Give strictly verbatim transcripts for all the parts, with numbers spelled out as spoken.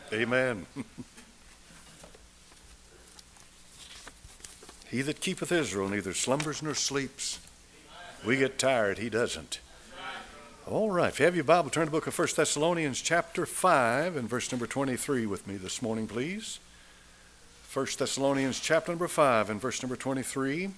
Amen. He that keepeth Israel neither slumbers nor sleeps. We get tired, he doesn't. All right, if you have your Bible, turn to the book of First Thessalonians chapter five and verse number twenty-three with me this morning, please. First Thessalonians chapter number five and verse number twenty-three.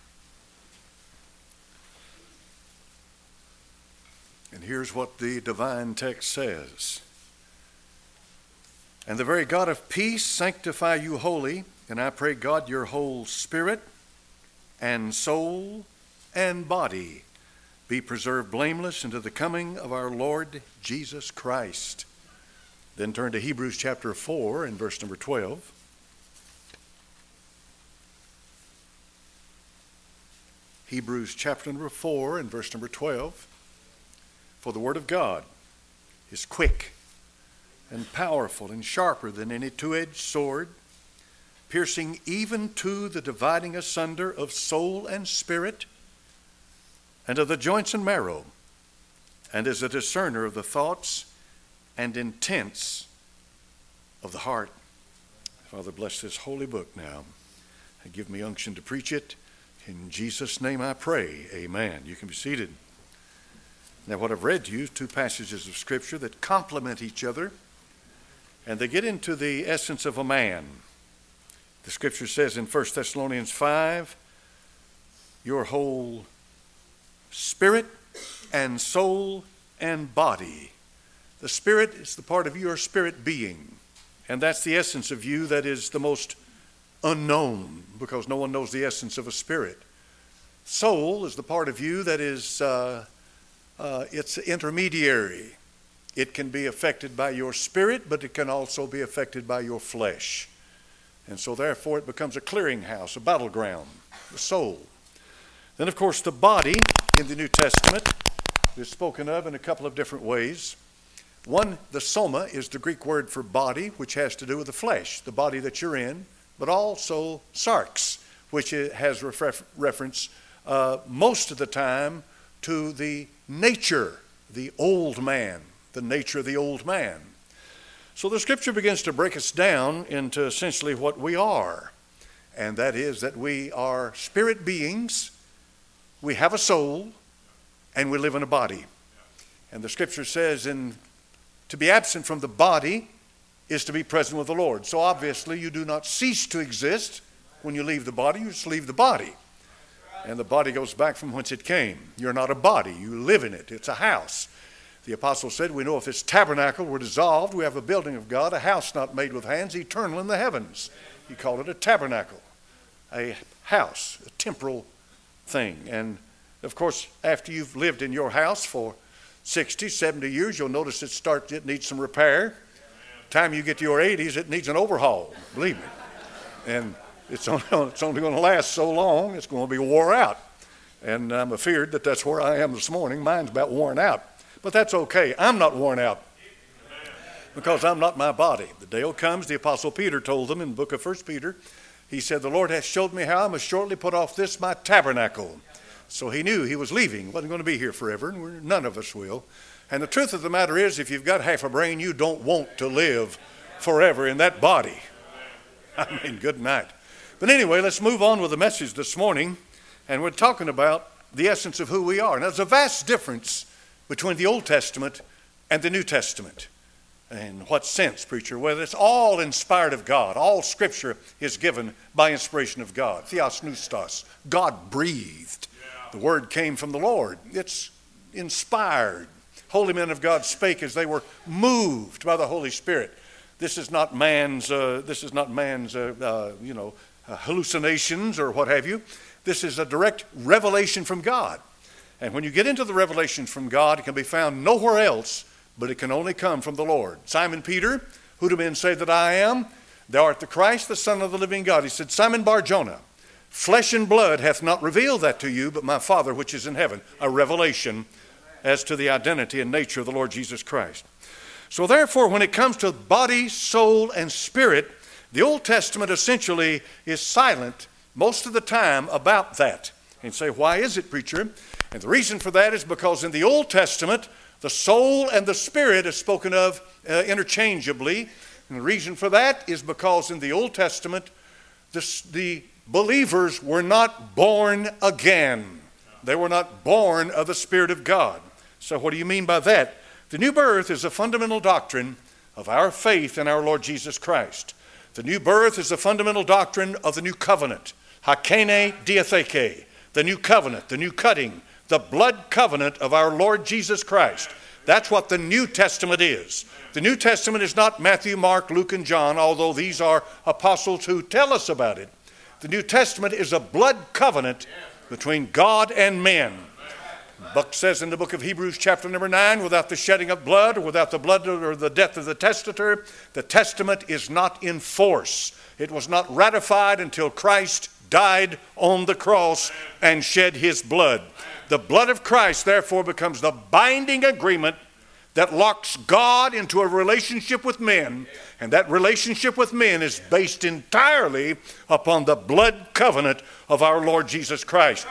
And here's what the divine text says. And the very God of peace sanctify you wholly, and I pray God your whole spirit and soul and body be preserved blameless unto the coming of our Lord Jesus Christ. Then turn to Hebrews chapter four and verse number twelve. Hebrews chapter number four and verse number twelve. For the word of God is quick and powerful and sharper than any two-edged sword, piercing even to the dividing asunder of soul and spirit, and of the joints and marrow, and is a discerner of the thoughts and intents of the heart. Father, bless this holy book now, and give me unction to preach it. In Jesus' name I pray, amen. You can be seated. Now, what I've read to you is two passages of Scripture that complement each other, and they get into the essence of a man. The Scripture says in First Thessalonians five, your whole spirit and soul and body. The spirit is the part of your spirit being, and that's the essence of you that is the most unknown, because no one knows the essence of a spirit. Soul is the part of you that is uh, uh, it's intermediary. It can be affected by your spirit, but it can also be affected by your flesh. And so therefore it becomes a clearinghouse, a battleground, the soul. Then of course the body in the New Testament is spoken of in a couple of different ways. One, the soma, is the Greek word for body, which has to do with the flesh, the body that you're in, but also sarx, which has refer- reference uh, most of the time to the nature, the old man, the nature of the old man. So the Scripture begins to break us down into essentially what we are, and that is that we are spirit beings, we have a soul, and we live in a body. And the Scripture says in to be absent from the body is to be present with the Lord. So obviously you do not cease to exist when you leave the body, you just leave the body. And the body goes back from whence it came. You're not a body, you live in it. It's a house. The apostle said, we know if this tabernacle were dissolved, we have a building of God, a house not made with hands, eternal in the heavens. He called it a tabernacle, a house, a temporal thing. And of course, after you've lived in your house for sixty, seventy years, you'll notice it starts, it needs some repair. Time you get to your eighties, it needs an overhaul, believe me. And it's only, it's only going to last so long, it's going to be wore out. And I'm afeared that that's where I am this morning. Mine's about worn out. But that's okay. I'm not worn out because I'm not my body. The day comes, the Apostle Peter told them in the book of First Peter, he said, the Lord hath showed me how I must shortly put off this my tabernacle. So he knew he was leaving. He wasn't going to be here forever, and we're, none of us will. And the truth of the matter is, if you've got half a brain, you don't want to live forever in that body. I mean, good night. But anyway, let's move on with the message this morning. And we're talking about the essence of who we are. Now, there's a vast difference between the Old Testament and the New Testament. In what sense, preacher? Well, it's all inspired of God. All Scripture is given by inspiration of God. Theos Neustos. God breathed. The word came from the Lord. It's inspired. Holy men of God spake as they were moved by the Holy Spirit. This is not man's, uh, this is not man's, uh, uh, you know, uh, hallucinations or what have you. This is a direct revelation from God. And when you get into the revelations from God, it can be found nowhere else, but it can only come from the Lord. Simon Peter, who do men say that I am? Thou art the Christ, the Son of the living God. He said, Simon Bar-Jonah, flesh and blood hath not revealed that to you, but my Father which is in heaven. A revelation as to the identity and nature of the Lord Jesus Christ. So therefore, when it comes to body, soul, and spirit, the Old Testament essentially is silent most of the time about that. And say, why is it, preacher? And the reason for that is because in the Old Testament, the soul and the spirit is spoken of uh, interchangeably. And the reason for that is because in the Old Testament, this, the believers were not born again. They were not born of the Spirit of God. So what do you mean by that? The new birth is a fundamental doctrine of our faith in our Lord Jesus Christ. The new birth is a fundamental doctrine of the new covenant. Hakene diatheke, the new covenant, the new cutting, the blood covenant of our Lord Jesus Christ. That's what the New Testament is. The New Testament is not Matthew, Mark, Luke, and John, although these are apostles who tell us about it. The New Testament is a blood covenant between God and men. Buck says in the book of Hebrews chapter number nine, without the shedding of blood or without the blood or the death of the testator, the testament is not in force. It was not ratified until Christ died on the cross and shed his blood. The blood of Christ, therefore, becomes the binding agreement that locks God into a relationship with men, and that relationship with men is based entirely upon the blood covenant of our Lord Jesus Christ.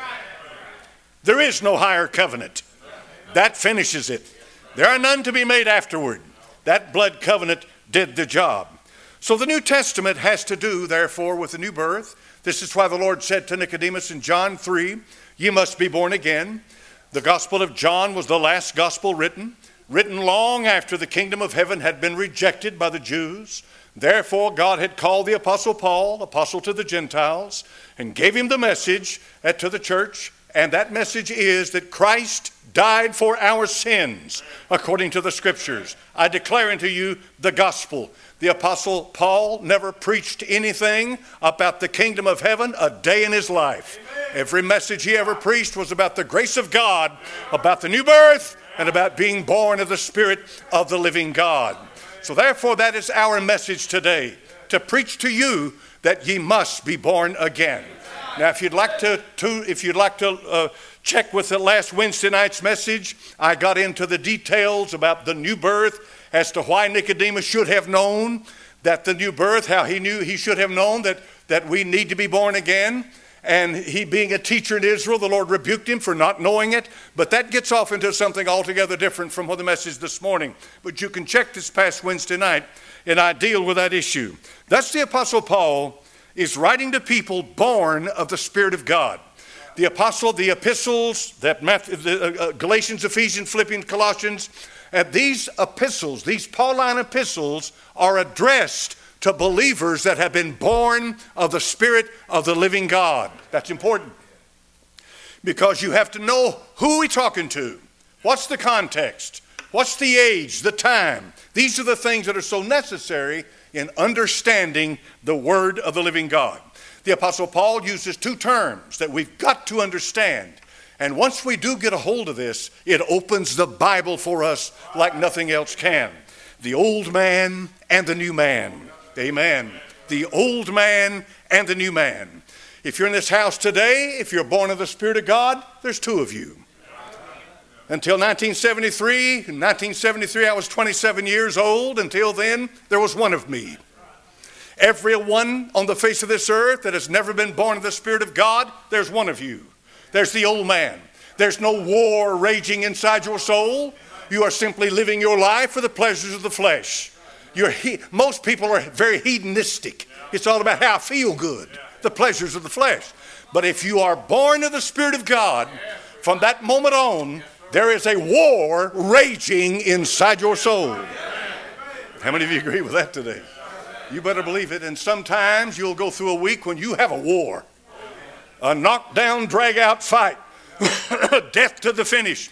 There is no higher covenant. That finishes it. There are none to be made afterward. That blood covenant did the job. So the New Testament has to do, therefore, with the new birth. This is why the Lord said to Nicodemus in John three, "Ye must be born again." The Gospel of John was the last gospel written, written long after the kingdom of heaven had been rejected by the Jews. Therefore, God had called the Apostle Paul, apostle to the Gentiles, and gave him the message to the church. And that message is that Christ died for our sins, according to the Scriptures. I declare unto you the gospel. The Apostle Paul never preached anything about the kingdom of heaven a day in his life. Every message he ever preached was about the grace of God, about the new birth, and about being born of the Spirit of the living God. So therefore, that is our message today, to preach to you that ye must be born again. Now, if you'd like to, to if you'd like to uh, check with the last Wednesday night's message, I got into the details about the new birth as to why Nicodemus should have known that the new birth, how he knew he should have known that, that we need to be born again. And he, being a teacher in Israel, the Lord rebuked him for not knowing it. But that gets off into something altogether different from the message this morning. But you can check this past Wednesday night, and I deal with that issue. That's the Apostle Paul is writing to people born of the Spirit of God. The apostle, the epistles, that the, uh, Galatians, Ephesians, Philippians, Colossians, and these epistles, these Pauline epistles, are addressed to believers that have been born of the Spirit of the living God. That's important, because you have to know who we're talking to. What's the context? What's the age, the time? These are the things that are so necessary in understanding the Word of the living God. The Apostle Paul uses two terms that we've got to understand. And once we do get a hold of this, it opens the Bible for us like nothing else can. The old man and the new man. Amen. The old man and the new man. If you're in this house today, if you're born of the Spirit of God, there's two of you. Until nineteen seventy-three, in nineteen seventy-three I was twenty-seven years old. Until then, there was one of me. Everyone on the face of this earth that has never been born of the Spirit of God, there's one of you. There's the old man. There's no war raging inside your soul. You are simply living your life for the pleasures of the flesh. You're he- most people are very hedonistic. It's all about how I feel good, the pleasures of the flesh. But if you are born of the Spirit of God, from that moment on, there is a war raging inside your soul. How many of you agree with that today? You better believe it. And sometimes you'll go through a week when you have a war. A knockdown, drag-out fight. Death to the finish.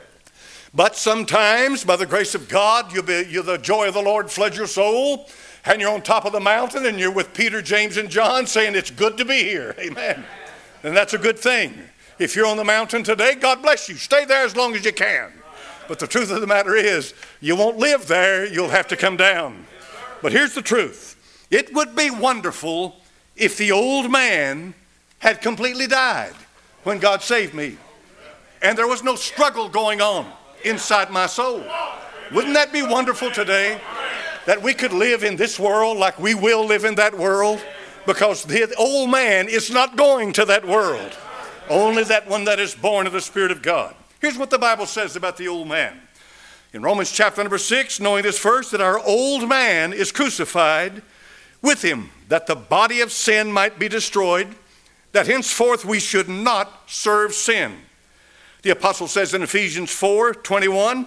But sometimes, by the grace of God, you'll be, you'll, the joy of the Lord floods your soul, and you're on top of the mountain, and you're with Peter, James, and John saying it's good to be here. Amen. And that's a good thing. If you're on the mountain today, God bless you. Stay there as long as you can. But the truth of the matter is, you won't live there. You'll have to come down. But here's the truth. It would be wonderful if the old man had completely died when God saved me, and there was no struggle going on inside my soul. Wouldn't that be wonderful today, that we could live in this world like we will live in that world? Because the old man is not going to that world. Only that one that is born of the Spirit of God. Here's what the Bible says about the old man. In Romans chapter number six, knowing this first, that our old man is crucified with him, that the body of sin might be destroyed, that henceforth we should not serve sin. The apostle says in Ephesians four twenty-one,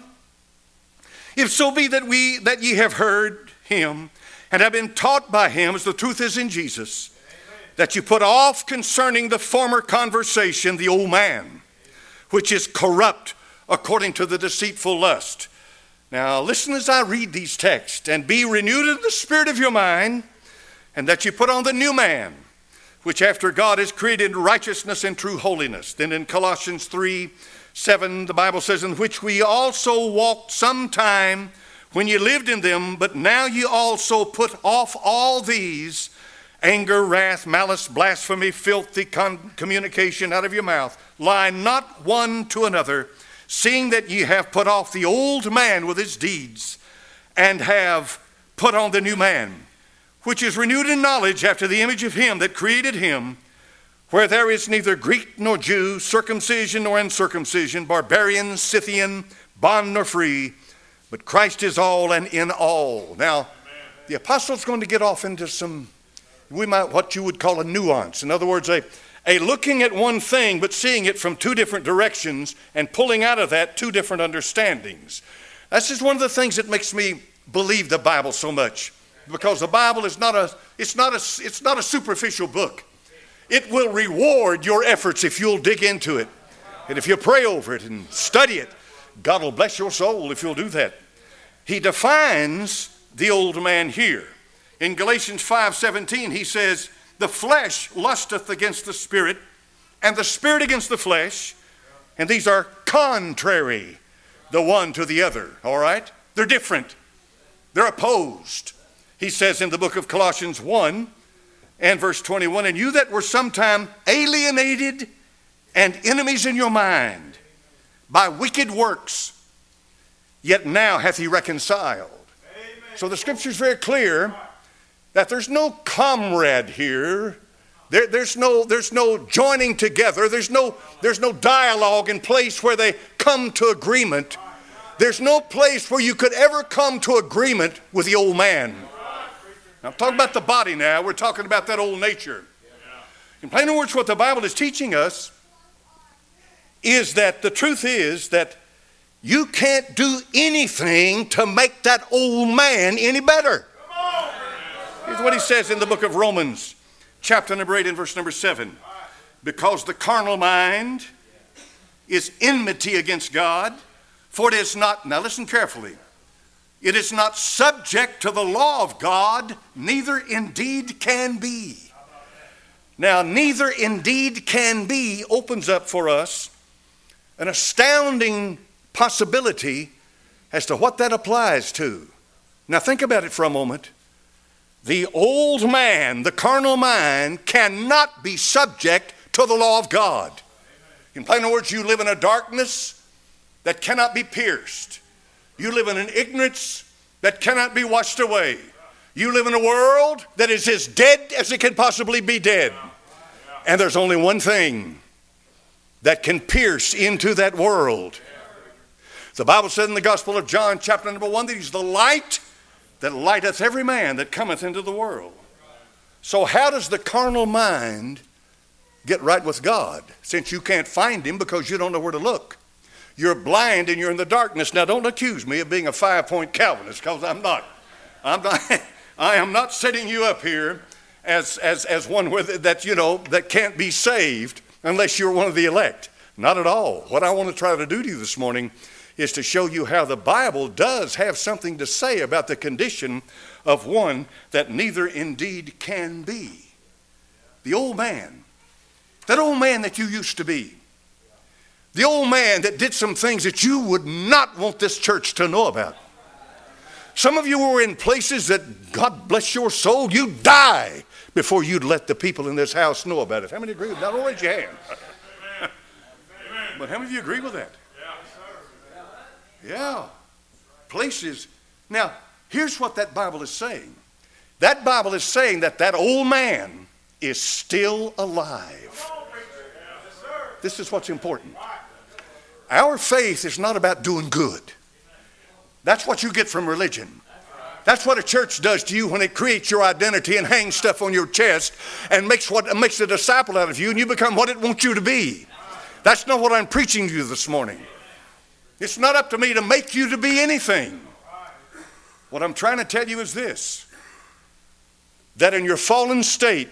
if so be that we that ye have heard him and have been taught by him, as the truth is in Jesus, that you put off concerning the former conversation the old man, which is corrupt according to the deceitful lust. Now listen as I read these texts, and be renewed in the spirit of your mind, and that you put on the new man, which after God is created in righteousness and true holiness. Then in Colossians three seven, the Bible says, in which we also walked sometime when you lived in them, but now you also put off all these, anger, wrath, malice, blasphemy, filthy con- communication out of your mouth. Lie not one to another, seeing that ye have put off the old man with his deeds, and have put on the new man, which is renewed in knowledge after the image of him that created him, where there is neither Greek nor Jew, circumcision nor uncircumcision, barbarian, Scythian, bond nor free, but Christ is all and in all. Now, amen. The apostle's going to get off into some, we might, what you would call a nuance. In other words, a, a looking at one thing, but seeing it from two different directions and pulling out of that two different understandings. That's just one of the things that makes me believe the Bible so much. Because the Bible is not a, it's not a, it's not a superficial book. It will reward your efforts if you'll dig into it. And if you pray over it and study it, God will bless your soul if you'll do that. He defines the old man here. In Galatians five seventeen, he says, the flesh lusteth against the spirit, and the spirit against the flesh, and these are contrary the one to the other. All right? They're different. They're opposed. He says in the book of Colossians one and verse twenty-one, and you that were sometime alienated and enemies in your mind by wicked works, yet now hath he reconciled. Amen. So the scripture is very clear that there's no comrade here. There, there's no, there's no joining together. There's no, there's no dialogue in place where they come to agreement. There's no place where you could ever come to agreement with the old man. Now, I'm talking about the body now. We're talking about that old nature. In plain words, what the Bible is teaching us is that the truth is that you can't do anything to make that old man any better. Here's what he says in the book of Romans, chapter number eight and verse number seven. Because the carnal mind is enmity against God, for it is not, now listen carefully, it is not subject to the law of God, neither indeed can be. Now, neither indeed can be opens up for us an astounding possibility as to what that applies to. Now, think about it for a moment. The old man, the carnal mind, cannot be subject to the law of God. In plain words, you live in a darkness that cannot be pierced. You live in an ignorance that cannot be washed away. You live in a world that is as dead as it can possibly be dead. And there's only one thing that can pierce into that world. The Bible said in the Gospel of John, chapter number one, that he's the light that lighteth every man that cometh into the world. So how does the carnal mind get right with God, since you can't find him because you don't know where to look? You're blind and you're in the darkness. Now, don't accuse me of being a five-point Calvinist, because I'm not. I'm not. I am not setting you up here as as as one with that you know that can't be saved unless you're one of the elect. Not at all. What I want to try to do to you this morning is to show you how the Bible does have something to say about the condition of one that neither indeed can be. The old man, that old man that you used to be. The old man that did some things that you would not want this church to know about. Some of you were in places that, God bless your soul, you'd die before you'd let the people in this house know about it. How many agree with that? Don't raise your hand. But how many of you agree with that? Yeah. Places. Now, here's what that Bible is saying. That Bible is saying that that old man is still alive. This is what's important. Our faith is not about doing good. That's what you get from religion. That's what a church does to you when it creates your identity and hangs stuff on your chest and makes what makes a disciple out of you, and you become what it wants you to be. That's not what I'm preaching to you this morning. It's not up to me to make you to be anything. What I'm trying to tell you is this, that in your fallen state,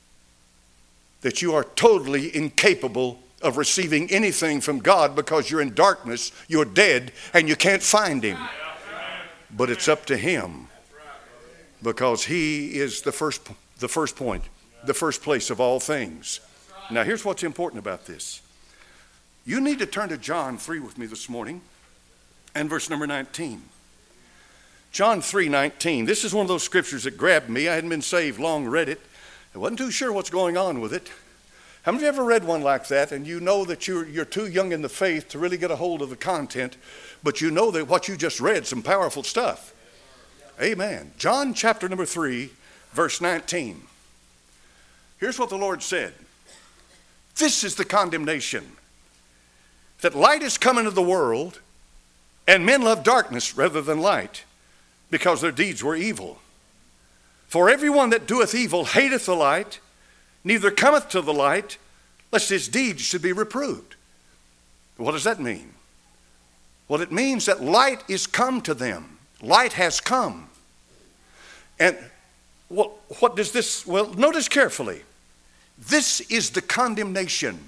that you are totally incapable of receiving anything from God because you're in darkness, you're dead, and you can't find Him. But it's up to Him, because He is the first, the first point, the first place of all things. Now here's what's important about this. You need to turn to John three with me this morning and verse number nineteen. John three nineteen. This is one of those scriptures that grabbed me. I hadn't been saved long, read it. I wasn't too sure what's going on with it. How many of you ever read one like that and you know that you're, you're too young in the faith to really get a hold of the content, but you know that what you just read, some powerful stuff? Amen. John chapter number three, verse nineteen. Here's what the Lord said. This is the condemnation, that light is come into the world, and men love darkness rather than light, because their deeds were evil. For everyone that doeth evil hateth the light, neither cometh to the light, lest his deeds should be reproved. What does that mean? Well, it means that light is come to them. Light has come. And what, what does this, well, notice carefully. This is the condemnation.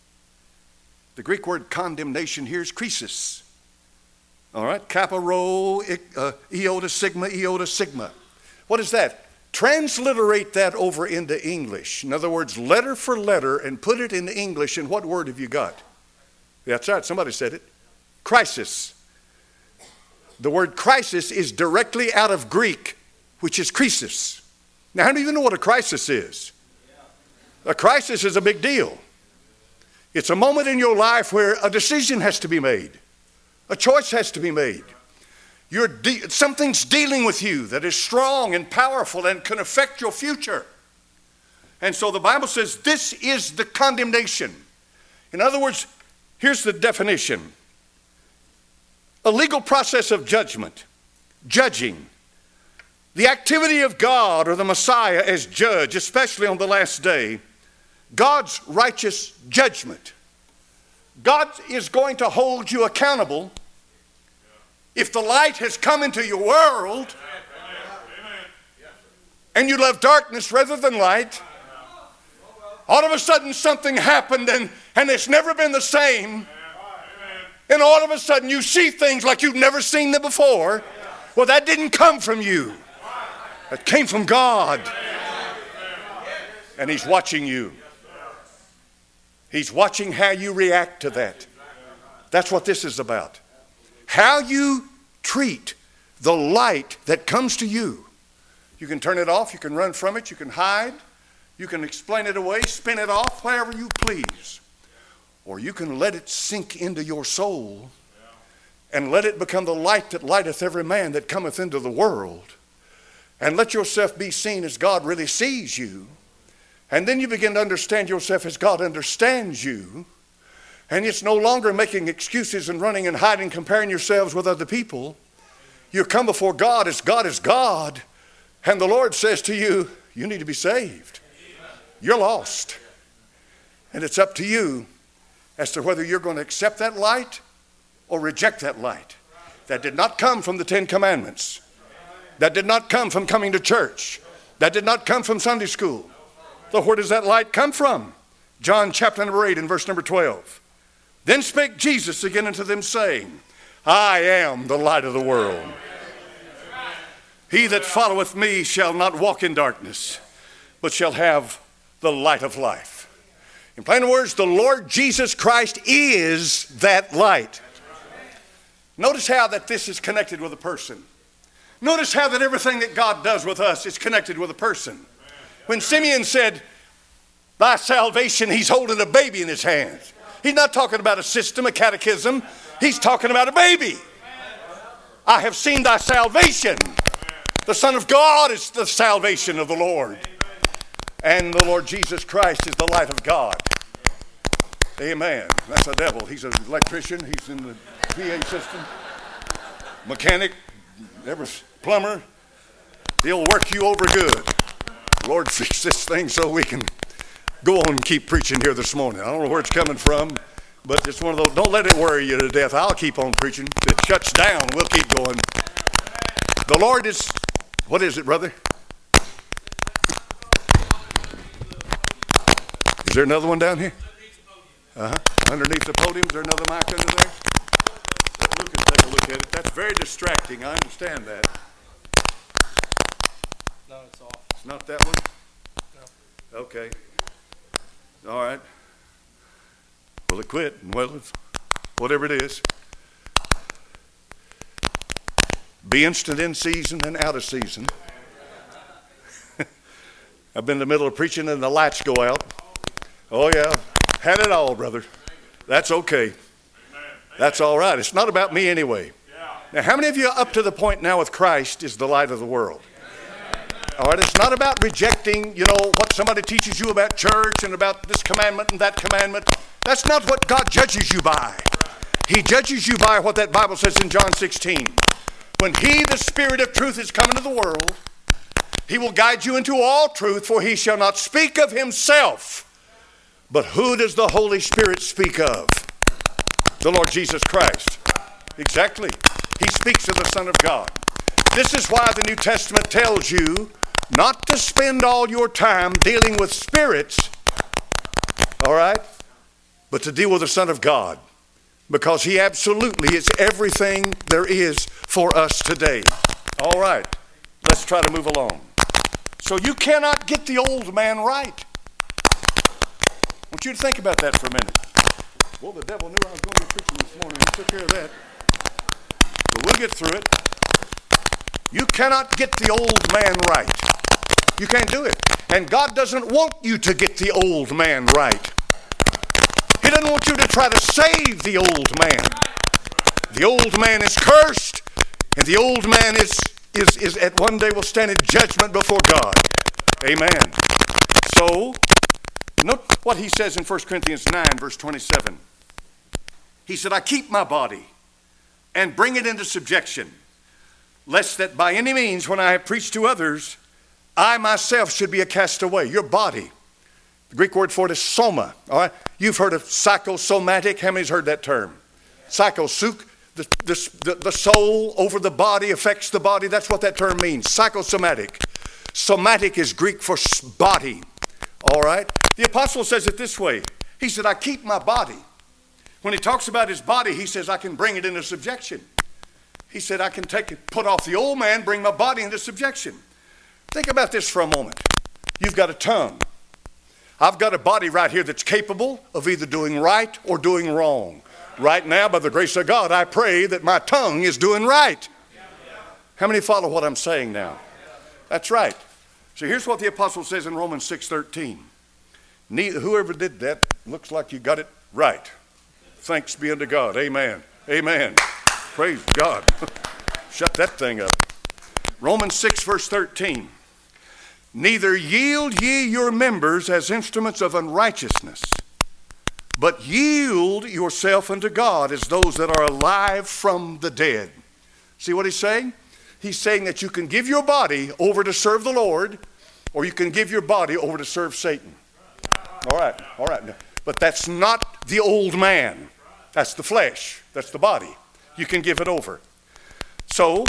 The Greek word condemnation here is krisis. All right, kappa, rho, uh, iota, sigma, iota, sigma. What is that? Transliterate that over into English. In other words, letter for letter, and put it in English, and what word have you got? That's right, somebody said it. Crisis. The word crisis is directly out of Greek, which is krisis. Now, how do you know what a crisis is? A crisis is a big deal. It's a moment in your life where a decision has to be made. A choice has to be made. You're de- something's dealing with you that is strong and powerful and can affect your future. And so the Bible says this is the condemnation. In other words, here's the definition. A legal process of judgment, judging. The activity of God or the Messiah as judge, especially on the last day. God's righteous judgment. God is going to hold you accountable if the light has come into your world and you love darkness rather than light. All of a sudden something happened and, and it's never been the same. And all of a sudden you see things like you've never seen them before. Well, that didn't come from you. That came from God. And He's watching you. He's watching how you react to that. That's what this is about. How you treat the light that comes to you. You can turn it off, you can run from it, you can hide, you can explain it away, spin it off, whatever you please. Or you can let it sink into your soul and let it become the light that lighteth every man that cometh into the world. And let yourself be seen as God really sees you. And then you begin to understand yourself as God understands you. And it's no longer making excuses and running and hiding, comparing yourselves with other people. You come before God as God is God. And the Lord says to you, you need to be saved. You're lost. And it's up to you as to whether you're going to accept that light or reject that light. That did not come from the Ten Commandments. That did not come from coming to church. That did not come from Sunday school. So where does that light come from? John chapter number eight and verse number twelve. Then spake Jesus again unto them, saying, I am the light of the world. He that followeth me shall not walk in darkness, but shall have the light of life. In plain words, the Lord Jesus Christ is that light. Notice how that this is connected with a person. Notice how that everything that God does with us is connected with a person. When Simeon said, thy salvation, he's holding a baby in his hands. He's not talking about a system, a catechism. He's talking about a baby. I have seen thy salvation. The Son of God is the salvation of the Lord. And the Lord Jesus Christ is the light of God. Amen. That's the devil. He's an electrician. He's in the P A system. mechanic, every plumber, he'll work you over good. Lord, fix this thing so we can go on and keep preaching here this morning. I don't know where it's coming from, but it's one of those, don't let it worry you to death. I'll keep on preaching. If it shuts down, we'll keep going. The Lord is, what is it, brother? Is there another one down here? Uh-huh. Underneath the podium, is there another mic under there? Look and take a look at it. That's very distracting. I understand that. No, it's off. It's not that one? No. Okay. All right. Well, it quit. Well, it's whatever it is. Be instant in season and out of season. I've been in the middle of preaching and the lights go out. Oh, yeah. Had it all, brother. That's okay. That's all right. It's not about me anyway. Now, how many of you are up to the point now with Christ is the light of the world? All right, it's not about rejecting, you know, what somebody teaches you about church and about this commandment and that commandment. That's not what God judges you by. He judges you by what that Bible says in John sixteen. When he, the Spirit of truth, is come into the world, he will guide you into all truth, for he shall not speak of himself. But who does the Holy Spirit speak of? The Lord Jesus Christ. Exactly. He speaks of the Son of God. This is why the New Testament tells you not to spend all your time dealing with spirits, all right, but to deal with the Son of God, because he absolutely is everything there is for us today. All right, let's try to move along. So you cannot get the old man right. I want you to think about that for a minute. Well, the devil knew I was going to be preaching this morning. He took care of that. But we'll get through it. You cannot get the old man right. You can't do it. And God doesn't want you to get the old man right. He doesn't want you to try to save the old man. The old man is cursed, and the old man is, is, is at one day will stand in judgment before God. Amen. So, note what he says in First Corinthians nine, verse twenty-seven. He said, I keep my body and bring it into subjection, lest that by any means, when I have preached to others, I myself should be a castaway. Your body. The Greek word for it is soma. All right? You've heard of psychosomatic. How many's heard that term? Psychosuk. The, the, the soul over the body affects the body. That's what that term means. Psychosomatic. Somatic is Greek for body. All right? The apostle says it this way. He said, I keep my body. When he talks about his body, he says, I can bring it into subjection. He said, I can take it, put off the old man, bring my body into subjection. Think about this for a moment. You've got a tongue. I've got a body right here that's capable of either doing right or doing wrong. Right now, by the grace of God, I pray that my tongue is doing right. How many follow what I'm saying now? That's right. So here's what the apostle says in Romans six thirteen. Neither, whoever did that looks like you got it right. Thanks be unto God. Amen. Amen. Praise God. Shut that thing up. Romans six verse thirteen. Neither yield ye your members as instruments of unrighteousness, but yield yourself unto God as those that are alive from the dead. See what he's saying? He's saying that you can give your body over to serve the Lord, or you can give your body over to serve Satan. All right, all right. But that's not the old man. That's the flesh. That's the body. You can give it over. So,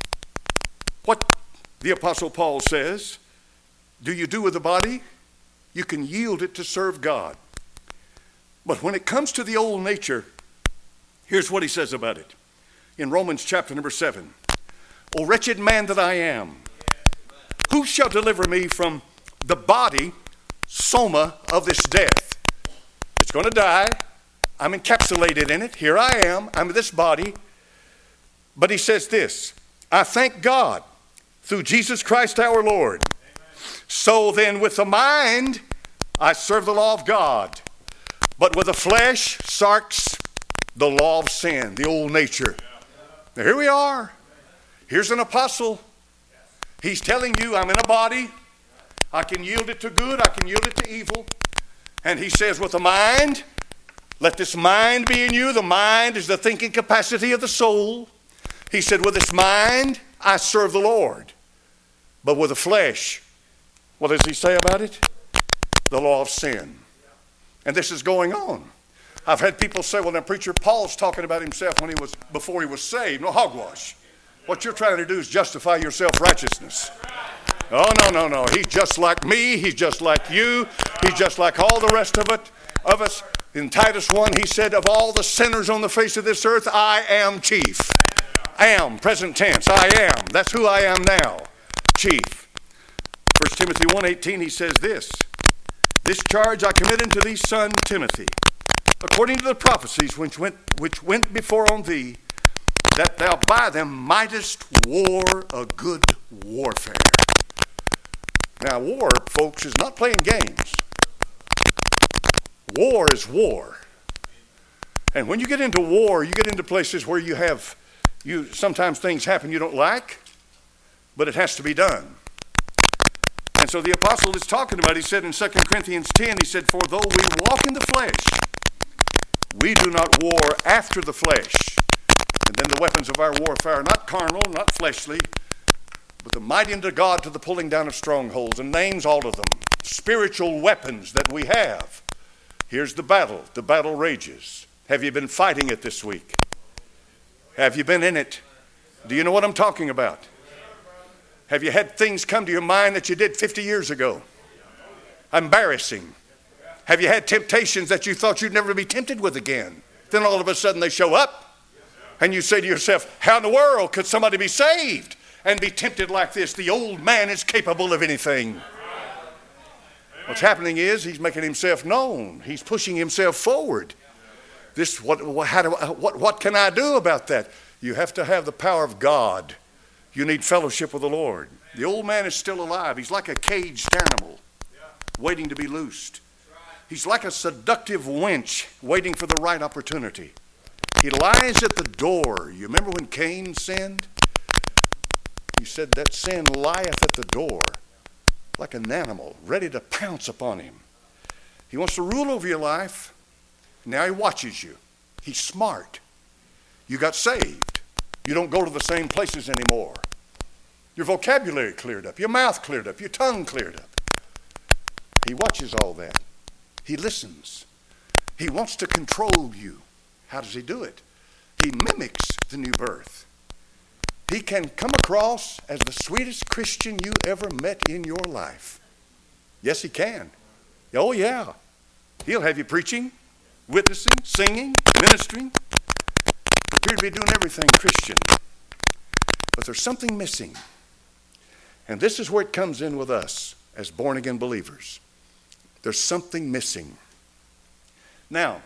what the Apostle Paul says, do you do with the body? You can yield it to serve God. But when it comes to the old nature, here's what he says about it. In Romans chapter number seven. O wretched man that I am, who shall deliver me from the body, soma, of this death? It's going to die. I'm encapsulated in it. Here I am. I'm in this body. But he says this, I thank God through Jesus Christ our Lord. Amen. So then with the mind, I serve the law of God. But with the flesh, sarx, the law of sin, the old nature. Now here we are. Here's an apostle. He's telling you, I'm in a body. I can yield it to good. I can yield it to evil. And he says, with the mind, let this mind be in you. The mind is the thinking capacity of the soul. He said, with this mind, I serve the Lord. But with the flesh, what does he say about it? The law of sin. And this is going on. I've had people say, well, now, preacher, Paul's talking about himself when he was, before he was saved. No, hogwash. What you're trying to do is justify your self-righteousness. Oh, no, no, no. He's just like me. He's just like you. He's just like all the rest of it, of us. In Titus one, he said, of all the sinners on the face of this earth, I am chief. Am, present tense, I am. That's who I am now, chief. First Timothy one eighteen, he says this, this charge I commit unto thee, son Timothy, according to the prophecies which went, which went before on thee, that thou by them mightest war a good warfare. Now, war, folks, is not playing games. War is war. And when you get into war, you get into places where you have, you sometimes things happen you don't like, but it has to be done. And so the apostle is talking about, he said in Second Corinthians ten, he said, for though we walk in the flesh, we do not war after the flesh. And then the weapons of our warfare are not carnal, not fleshly, but the mighty unto God to the pulling down of strongholds, and names all of them. Spiritual weapons that we have. Here's the battle. The battle rages. Have you been fighting it this week? Have you been in it? Do you know what I'm talking about? Have you had things come to your mind that you did fifty years ago? Embarrassing. Have you had temptations that you thought you'd never be tempted with again? Then all of a sudden they show up, and you say to yourself, how in the world could somebody be saved and be tempted like this? The old man is capable of anything. What's happening is he's making himself known. He's pushing himself forward. This, what, how do, what, what can I do about that? You have to have the power of God. You need fellowship with the Lord. The old man is still alive. He's like a caged animal waiting to be loosed. He's like a seductive wench waiting for the right opportunity. He lies at the door. You remember when Cain sinned? He said that sin lieth at the door like an animal ready to pounce upon him. He wants to rule over your life. Now he watches you. He's smart. You got saved. You don't go to the same places anymore. Your vocabulary cleared up. Your mouth cleared up. Your tongue cleared up. He watches all that. He listens. He wants to control you. How does he do it? He mimics the new birth. He can come across as the sweetest Christian you ever met in your life. Yes, he can. Oh, yeah. He'll have you preaching, witnessing, singing, ministering. Appear to be doing everything Christian. But there's something missing. And this is where it comes in with us as born-again believers. There's something missing. Now,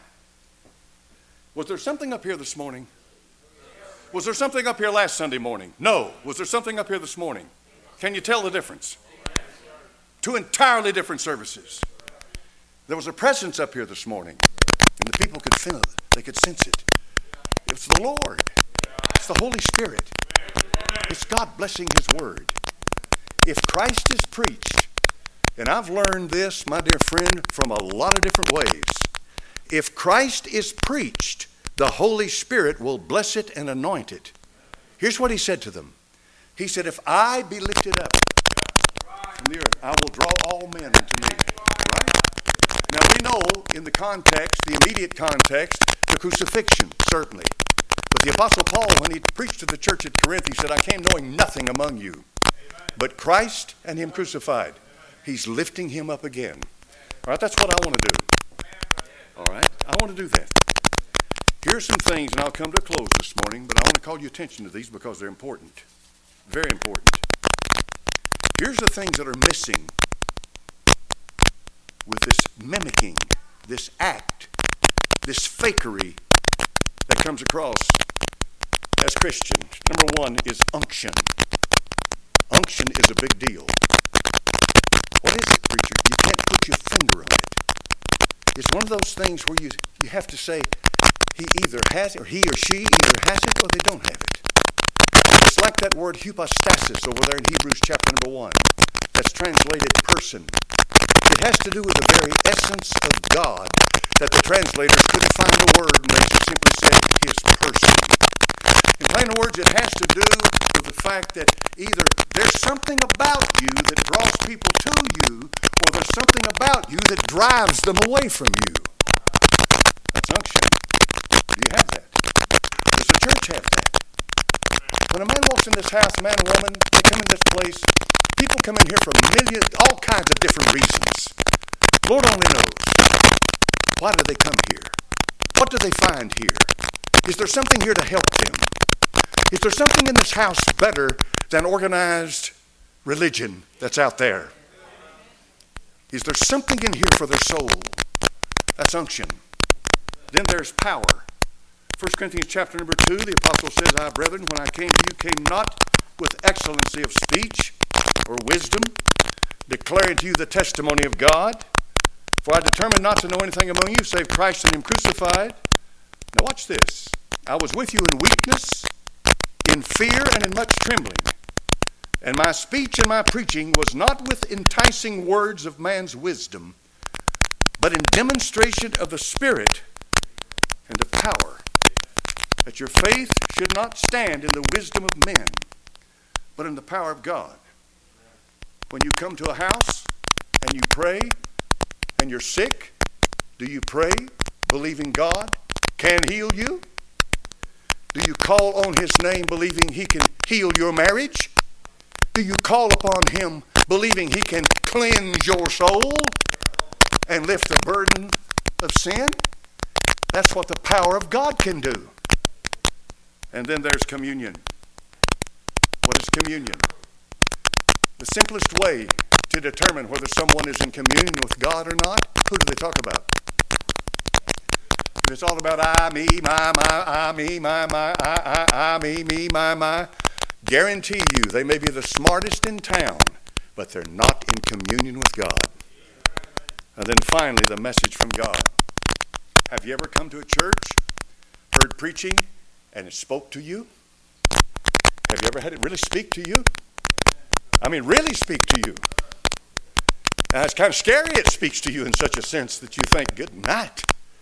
was there something up here this morning? Was there something up here last Sunday morning? No. Was there something up here this morning? Can you tell the difference? Two entirely different services. There was a presence up here this morning, and the people could feel it. They could sense it. It's the Lord. It's the Holy Spirit. It's God blessing His Word. If Christ is preached, and I've learned this, my dear friend, from a lot of different ways. If Christ is preached, the Holy Spirit will bless it and anoint it. Here's what He said to them. He said, if I be lifted up from the earth, I will draw all men unto me. Right? Now we know in the context, the immediate context, the crucifixion, certainly. But the Apostle Paul, when he preached to the church at Corinth, he said, I came knowing nothing among you but Christ and Him crucified. He's lifting Him up again. All right, that's what I want to do. All right, I want to do that. Here's some things, and I'll come to a close this morning, but I want to call your attention to these because they're important. Very important. Here's the things that are missing with this mimicking, this act, this fakery that comes across as Christians. Number one is unction. Unction is a big deal. What is it, preacher? You can't put your finger on it. It's one of those things where you, you have to say, he either has it, or he or she either has it or they don't have it. It's like that word hypostasis over there in Hebrews chapter number one. That's translated person. It has to do with the very essence of God that the translators couldn't find a word, and they just simply said his person. In plain words, it has to do with the fact that either there's something about you that draws people to you, or there's something about you that drives them away from you. That's unction. Do you have that? Does the church have that? When a man walks in this house, a man and woman, they come in this place, people come in here for millions, all kinds of different reasons. Lord only knows. Why do they come here? What do they find here? Is there something here to help them? Is there something in this house better than organized religion that's out there? Is there something in here for their soul? That's unction. Then there's power. First Corinthians chapter number two, the apostle says, I, brethren, when I came to you, came not with excellency of speech or wisdom, declaring to you the testimony of God. For I determined not to know anything among you save Christ and him crucified. Now watch this. I was with you in weakness, in fear, and in much trembling. And my speech and my preaching was not with enticing words of man's wisdom, but in demonstration of the Spirit and of power, that your faith should not stand in the wisdom of men, but in the power of God. When you come to a house and you pray and you're sick, do you pray believing God can heal you? Do you call on his name believing he can heal your marriage? Do you call upon him believing he can cleanse your soul and lift the burden of sin? That's what the power of God can do. And then there's communion. What is communion? The simplest way to determine whether someone is in communion with God or not, who do they talk about? If it's all about I, me, my, my, I, me, my, my, I, I, I, me, me, my, my, guarantee you they may be the smartest in town, but they're not in communion with God. And then finally, the message from God. Have you ever come to a church, heard preaching, and it spoke to you? Have you ever had it really speak to you? I mean, really speak to you. And it's kind of scary it speaks to you in such a sense that you think, good night.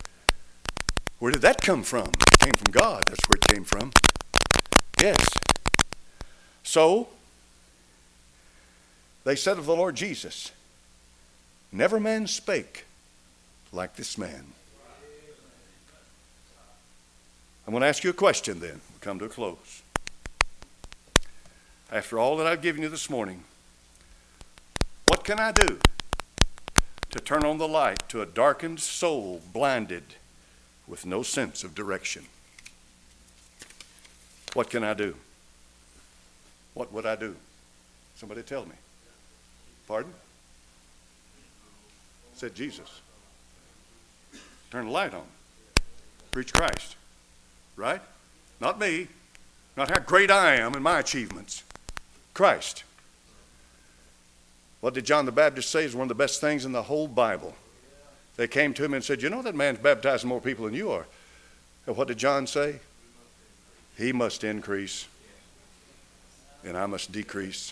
Where did that come from? It came from God. That's where it came from. Yes. So, they said of the Lord Jesus, never man spake like this man. I'm going to ask you a question then. We'll come to a close. After all that I've given you this morning, what can I do to turn on the light to a darkened soul blinded with no sense of direction? What can I do? What would I do? Somebody tell me. Pardon? Said Jesus. Turn the light on. Preach Christ. Right? Not me. Not how great I am and my achievements. Christ. What did John the Baptist say is one of the best things in the whole Bible? They came to him and said, you know that man's baptizing more people than you are. And what did John say? He must increase and I must decrease.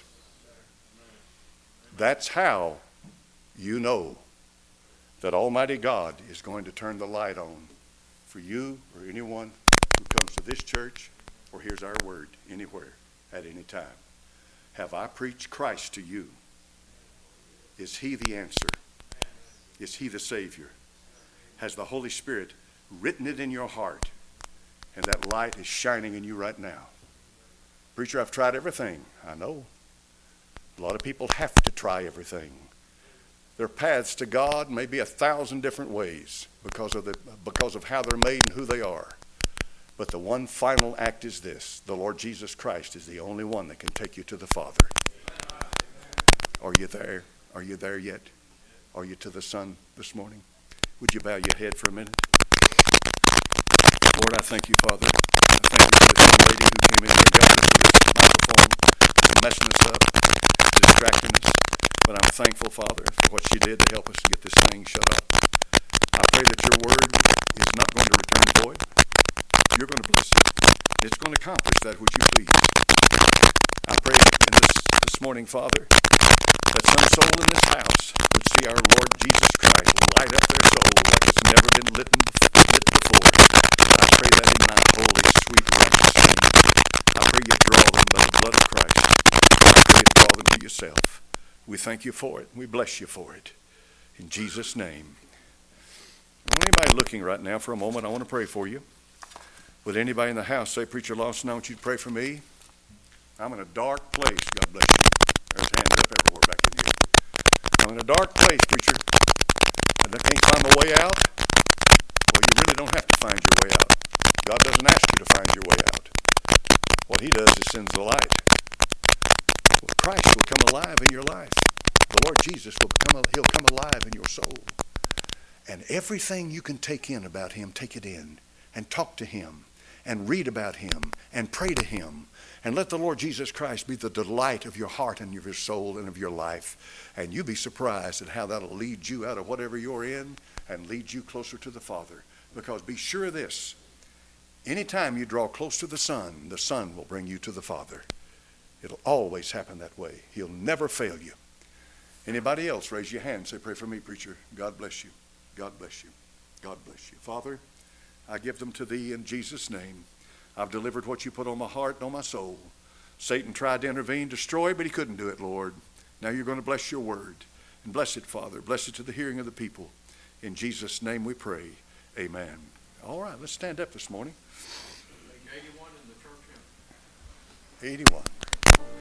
That's how you know that Almighty God is going to turn the light on for you or anyone who comes to this church or hears our word anywhere at any time. Have I preached Christ to you? Is he the answer? Is he the Savior? Has the Holy Spirit written it in your heart and that light is shining in you right now? Preacher, I've tried everything. I know. A lot of people have to try everything. Their paths to God may be a thousand different ways because of the because of how they're made and who they are. But the one final act is this. The Lord Jesus Christ is the only one that can take you to the Father. Are you there? Are you there yet? Are you to the Son this morning? Would you bow your head for a minute? Lord, I thank you, Father. I thank you for this young lady who came in here and helped us with this microphone, messing us up, distracting us. But I'm thankful, Father, for what she did to help us get this thing shut up. I pray that your word is not going to return void. You're going to bless it. It's going to accomplish that which you please. I pray that in this, this morning, Father, that some soul in this house would see our Lord Jesus Christ light up their soul like it's never been lit, lit before. I pray that in thy holy, sweet, righteous name. We thank you for it. We bless you for it. In Jesus' name. I want anybody looking right now for a moment, I want to pray for you. Would anybody in the house say, Preacher Lawson, I want you to pray for me? I'm in a dark place. God bless you. There's hands up everywhere back in here. I'm in a dark place, preacher, and I can't find my way out. Well, you really don't have to find your way out. God doesn't ask you to find your way out. What he does is sends the light. Well, Christ will come alive in your life. The Lord Jesus will come, he'll come alive in your soul. And everything you can take in about him, take it in. And talk to him. And read about him. And pray to him. And let the Lord Jesus Christ be the delight of your heart and of your soul and of your life. And you'll be surprised at how that'll lead you out of whatever you're in and lead you closer to the Father. Because be sure of this. Anytime you draw close to the Son, the Son will bring you to the Father. It'll always happen that way. He'll never fail you. Anybody else, raise your hand and say, pray for me, preacher. God bless you. God bless you. God bless you. Father, I give them to thee in Jesus' name. I've delivered what you put on my heart and on my soul. Satan tried to intervene, destroy, but he couldn't do it, Lord. Now you're going to bless your word. And bless it, Father. Bless it to the hearing of the people. In Jesus' name we pray. Amen. All right, let's stand up this morning. eighty-one in the church hymn. eighty-one.